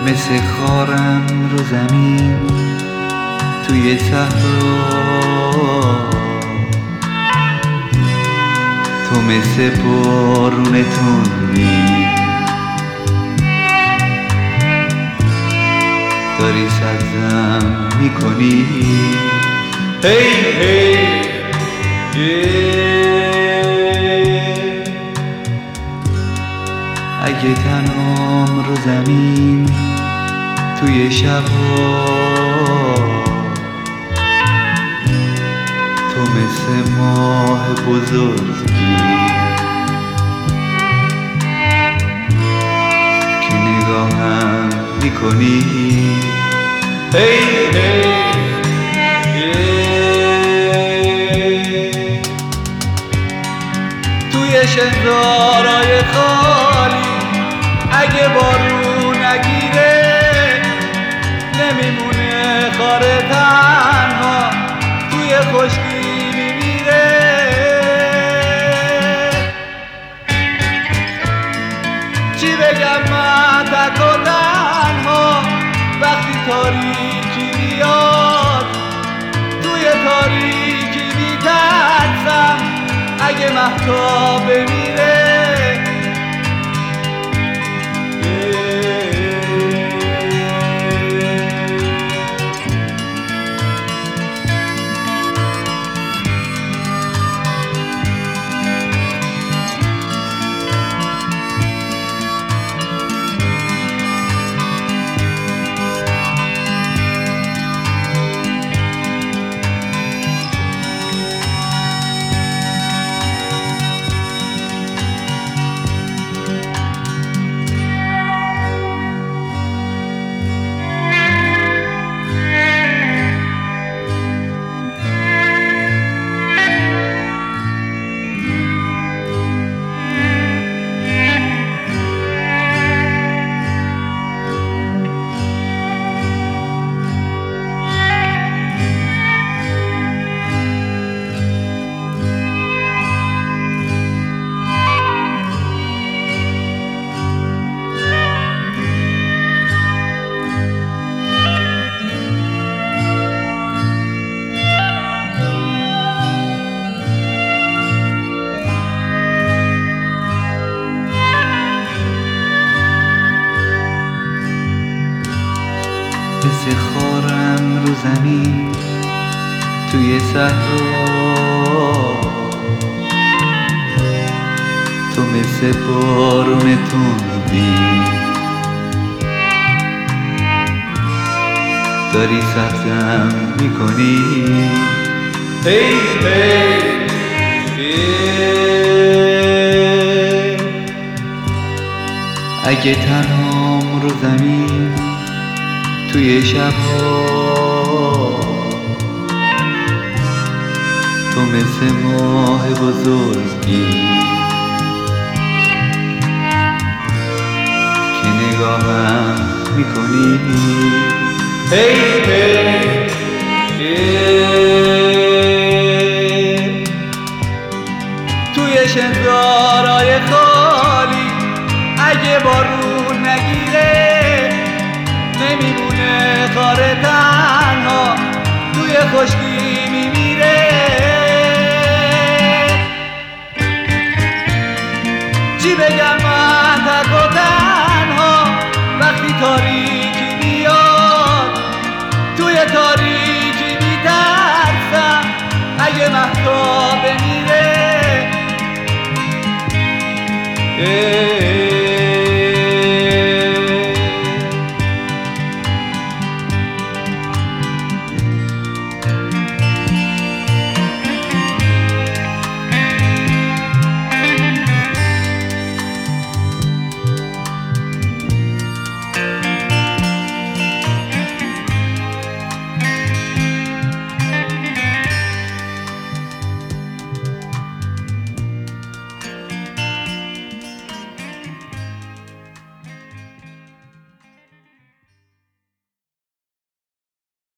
مثل خارم رو زمین توی صحرا، تو مثل بارون تندی داری سبزم میکنی. هی هی اگه تنهام رو زمین توی شبا، تو مثل ماه بزرگی که نگاهم میکنی. هی توی شهرهای خالی اگه بارون نگیره نمیمونه خاره تنها توی خشکی میمیره. چی بگم من تک و تنها وقتی تاریکی میاد، توی تاریکی میترسم اگه مهتاب بمیره. مثل خارم رو زمین توی صحرا، تو مثل بارون تندی داری سبزم میکنی. هی اگه تنهام رو زمین توی شبها، تو مثل ماه بزرگی که نگاهم میکنی. هی توی شهرهای خالی اگه بارون نگیره نمیمونه خاره تنها توی خشکی میمیره. چی بگم من تک و تنها وقتی تاریکی میاد، توی تاریکی میترسم اگه مهتاب بمیره.